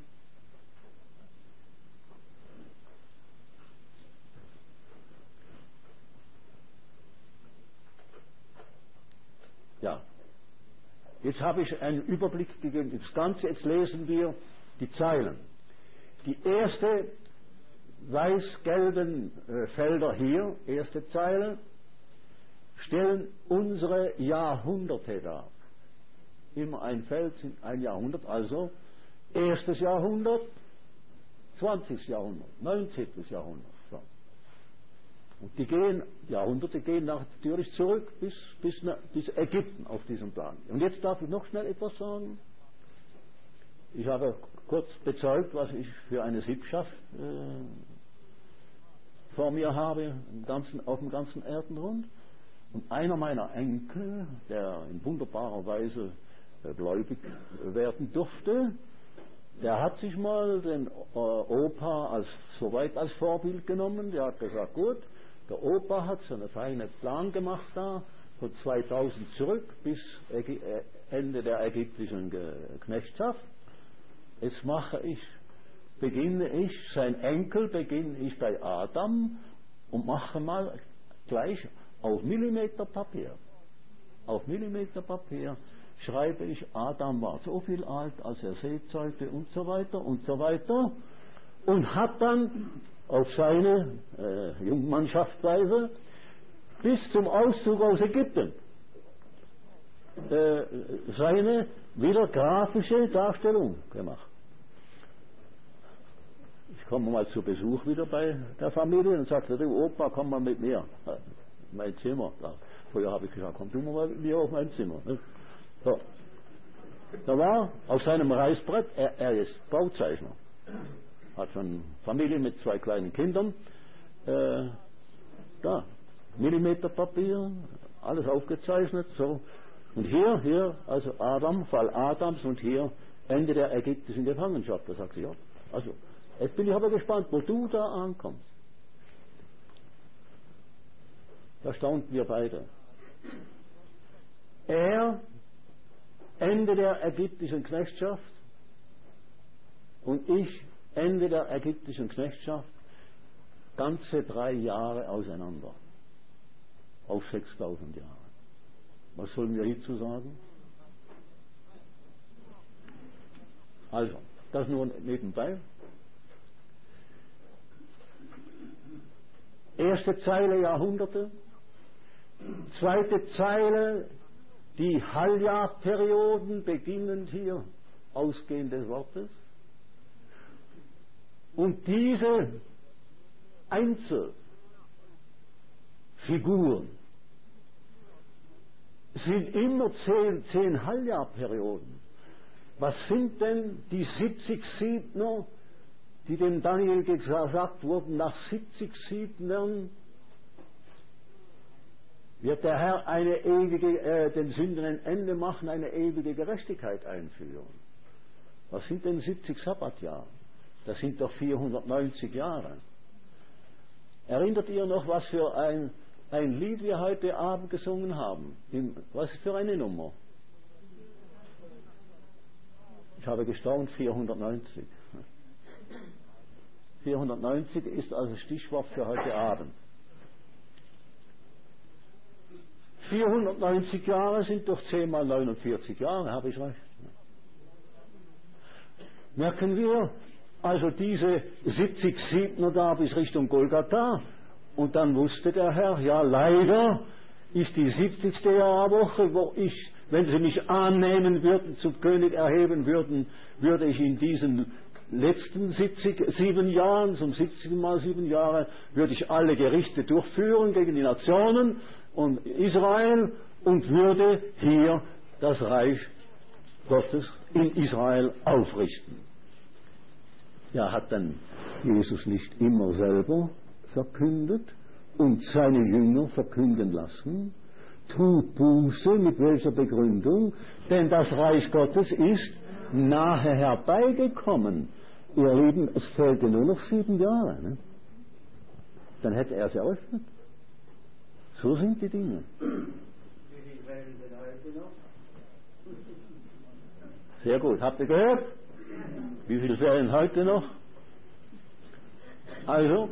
Ja. Jetzt habe ich einen Überblick gegeben. Das Ganze, jetzt lesen wir die Zeilen. Die erste weiß-gelben äh, Felder hier, erste Zeile, stellen unsere Jahrhunderte dar. Immer ein Feld sind ein Jahrhundert, also erstes Jahrhundert, zwanzigstes Jahrhundert, neunzehntes Jahrhundert. So. Und die gehen, Jahrhunderte gehen natürlich zurück bis, bis, bis Ägypten auf diesem Plan. Und jetzt darf ich noch schnell etwas sagen. Ich habe kurz bezeugt, was ich für eine Sippschaft äh, vor mir habe, im ganzen, auf dem ganzen Erdenrund. Und einer meiner Enkel, der in wunderbarer Weise äh, gläubig werden durfte, der hat sich mal den äh, Opa als, soweit als Vorbild genommen. Der hat gesagt, gut, der Opa hat so einen feinen Plan gemacht da, von zweitausend zurück bis Ägy äh, Ende der ägyptischen Ge Knechtschaft. Jetzt mache ich, beginne ich, sein Enkel beginne ich bei Adam und mache mal gleich auf Millimeterpapier. Auf Millimeterpapier schreibe ich, Adam war so viel alt, als er seezeugte und so weiter und so weiter, und hat dann auf seine äh, Jungmannschaftsweise bis zum Auszug aus Ägypten äh, seine wieder grafische Darstellung gemacht. Ich komme mal zu Besuch wieder bei der Familie und sagte, du Opa, komm mal mit mir. Mein Zimmer. Da. Vorher habe ich gesagt, komm du mal mit mir auf mein Zimmer. Ne? So. Da war auf seinem Reißbrett, er, er ist Bauzeichner, hat schon Familie mit zwei kleinen Kindern, äh, da, Millimeterpapier, alles aufgezeichnet, so. Und hier, hier, also Adam, Fall Adams, und hier Ende der ägyptischen Gefangenschaft. Da sagt sie, ja, also, jetzt bin ich aber gespannt, wo du da ankommst. Da staunten wir beide. Er, Ende der ägyptischen Knechtschaft, und ich, Ende der ägyptischen Knechtschaft, ganze drei Jahre auseinander. Auf sechstausend Jahre. Was sollen wir hierzu sagen? Also, das nur nebenbei. Erste Zeile Jahrhunderte, zweite Zeile die Halbjahrperioden, beginnend hier, ausgehend des Wortes. Und diese Einzelfiguren sind immer zehn, zehn Halbjahrperioden. Was sind denn die siebzig Siebner, die dem Daniel gesagt wurden, nach siebzig Siebnern wird der Herr eine ewige, äh, den Sünden ein Ende machen, eine ewige Gerechtigkeit einführen. Was sind denn siebzig Sabbatjahre? Das sind doch vierhundertneunzig Jahre. Erinnert ihr noch, was für ein, ein Lied wir heute Abend gesungen haben? In, was für eine Nummer? Ich habe gestaunt, vierhundertneunzig. vierhundertneunzig ist also Stichwort für heute Abend. vierhundertneunzig Jahre sind doch zehn mal neunundvierzig Jahre, habe ich recht. Merken wir, also diese siebzig Siebner da bis Richtung Golgatha, und dann wusste der Herr, ja leider ist die siebzigste Jahrwoche, wo ich, wenn sie mich annehmen würden, zum König erheben würden, würde ich in diesen letzten siebzig, sieben Jahren, zum siebzig mal sieben Jahre, würde ich alle Gerichte durchführen gegen die Nationen und Israel und würde hier das Reich Gottes in Israel aufrichten. Ja, hat dann Jesus nicht immer selber verkündet und seine Jünger verkünden lassen? Tut Buße, mit welcher Begründung? Denn das Reich Gottes ist nahe herbeigekommen. Ihr Lieben, es fehlte nur noch sieben Jahre. Ne? Dann hätte er es eröffnet. So sind die Dinge. Wie viel fehlen denn heute noch? Sehr gut. Habt ihr gehört? Wie viel fehlen heute noch? Also,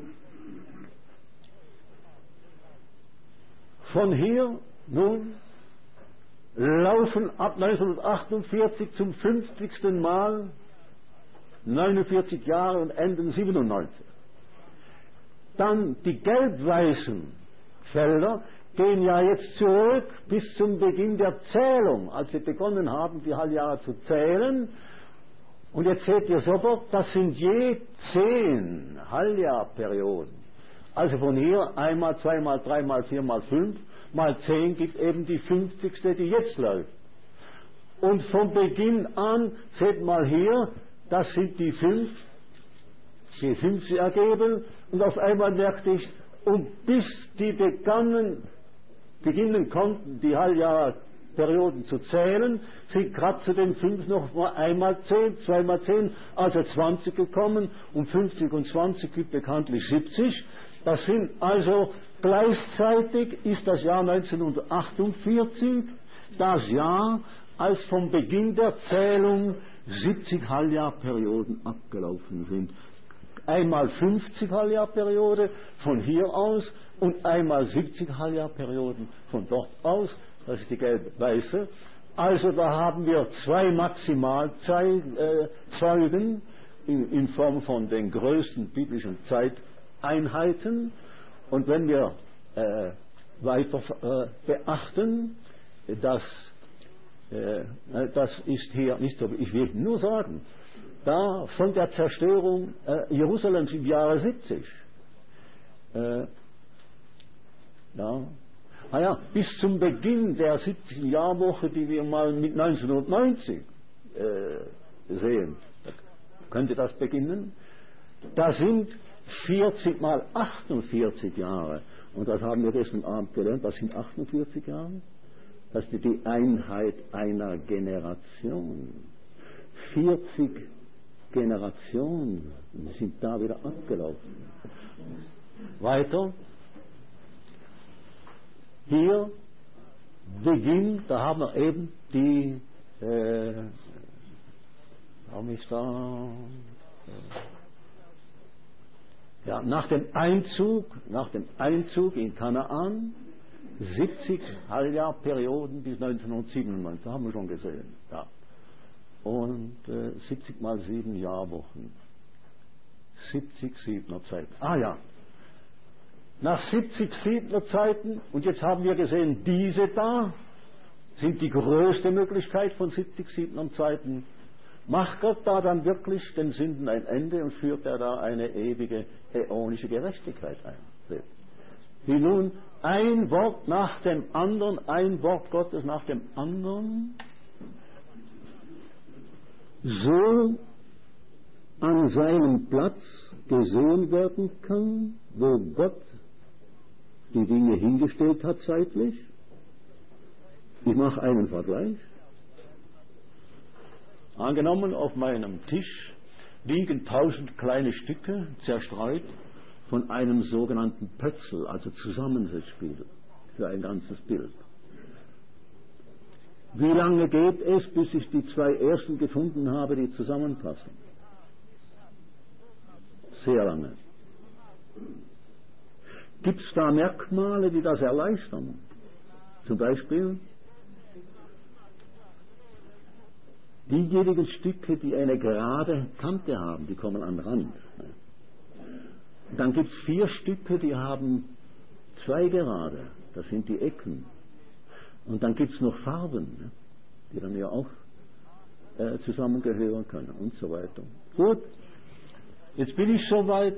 von hier nun laufen ab neunzehnhundertachtundvierzig zum fünfzigsten Mal neunundvierzig Jahre und enden siebenundneunzig. Dann die gelb-weißen Felder gehen ja jetzt zurück bis zum Beginn der Zählung, als sie begonnen haben, die Halbjahre zu zählen. Und jetzt seht ihr sofort, das sind je zehn Halbjahrperioden. Also von hier einmal, zweimal, dreimal, viermal, fünf, mal zehn gibt eben die fünfzigste, die jetzt läuft. Und vom Beginn an, seht mal hier, das sind die fünf, die fünf sie ergeben, und auf einmal merkte ich, und bis die begannen, beginnen konnten, die Halbjahre Perioden zu zählen, sind gerade zu den fünf noch mal einmal zehn, zweimal zehn, also zwanzig gekommen, und fünfzig und zwanzig gibt bekanntlich siebzig. Das sind also gleichzeitig ist das Jahr neunzehnhundertachtundvierzig das Jahr, als vom Beginn der Zählung siebzig Halbjahrperioden abgelaufen sind. Einmal fünfzig Halbjahrperiode von hier aus und einmal siebzig Halbjahrperioden von dort aus, das ist die gelb-weiße. Also da haben wir zwei Maximalzeugen äh, in, in Form von den größten biblischen Zeiteinheiten. Und wenn wir äh, weiter äh, beachten, dass äh, das ist hier nicht so, ich will nur sagen, da von der Zerstörung äh, Jerusalems im Jahre siebzig, äh, ja, ah ja, bis zum Beginn der siebzigsten Jahrwoche, die wir mal mit neunzehnhundertneunzig äh, sehen, da könnte das beginnen, da sind vierzig mal achtundvierzig Jahre, und das haben wir gestern Abend gelernt, das sind achtundvierzig Jahre, das ist die Einheit einer Generation. vierzig Generationen sind da wieder abgelaufen. Weiter. Hier beginnt, da haben wir eben die, äh, warum ist da, äh, ja, nach dem Einzug, nach dem Einzug in Kanaan, siebzig Halbjahrperioden bis neunzehnhundertsiebenundneunzig, haben wir schon gesehen, ja. Und äh, siebzig mal sieben Jahrwochen. siebzig Siebener Zeiten. Ah ja. Nach siebzig Siebener Zeiten, und jetzt haben wir gesehen, diese da sind die größte Möglichkeit von siebzig Siebener Zeiten. Macht Gott da dann wirklich den Sünden ein Ende und führt er da eine ewige, äonische Gerechtigkeit ein? Wie nun ein Wort nach dem anderen, ein Wort Gottes nach dem anderen, so an seinem Platz gesehen werden kann, wo Gott die Dinge hingestellt hat zeitlich. Ich mache einen Vergleich. Angenommen, auf meinem Tisch liegen tausend kleine Stücke zerstreut von einem sogenannten Pötzel, also Zusammensetzspiel für ein ganzes Bild. Wie lange geht es, bis ich die zwei ersten gefunden habe, die zusammenpassen? Sehr lange. Gibt es da Merkmale, die das erleichtern? Zum Beispiel diejenigen Stücke, die eine gerade Kante haben, die kommen an den Rand. Dann gibt es vier Stücke, die haben zwei gerade, das sind die Ecken. Und dann gibt es noch Farben, die dann ja auch äh, zusammengehören können und so weiter. Gut, jetzt bin ich soweit.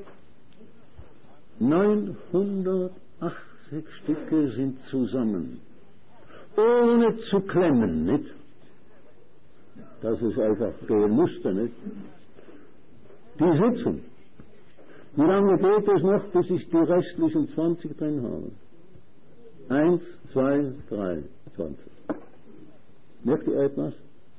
neunhundertachtzig Stücke sind zusammen, ohne zu klemmen, nicht? Das ist einfach gehen musste, nicht? Die sitzen. Wie lange geht es noch, bis ich die restlichen zwanzig drin habe? Eins, zwei, drei, zwanzig. Merkt ihr etwas?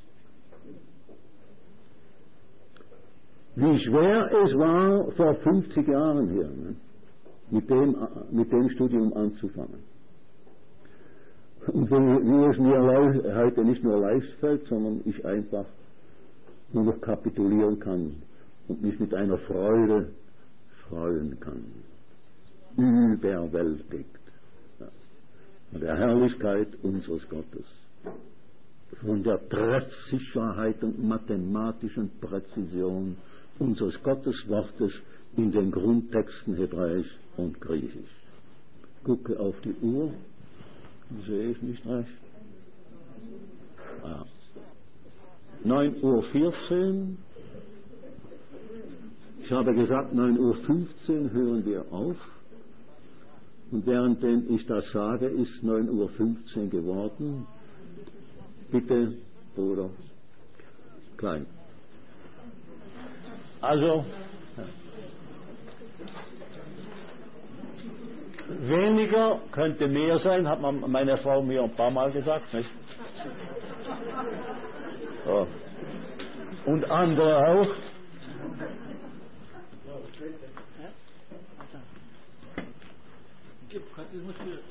Wie schwer es war, vor fünfzig Jahren hier, ne? mit, dem, mit dem Studium anzufangen. Und wie, wie es mir heute nicht nur leicht fällt, sondern ich einfach nur noch kapitulieren kann und mich mit einer Freude freuen kann. Überwältigt. Von der Herrlichkeit unseres Gottes, von der Treffsicherheit und mathematischen Präzision unseres Gotteswortes in den Grundtexten Hebräisch und Griechisch. Gucke auf die Uhr, sehe ich nicht recht. Ah. neun Uhr vierzehn. Ich habe gesagt, neun Uhr fünfzehn hören wir auf. Und währenddem ich das sage, ist neun Uhr fünfzehn geworden. Bitte, Bruder Klein. Also, weniger könnte mehr sein, hat man meine Frau mir ein paar Mal gesagt, nicht? Ja. Und andere auch. Gibt, das muss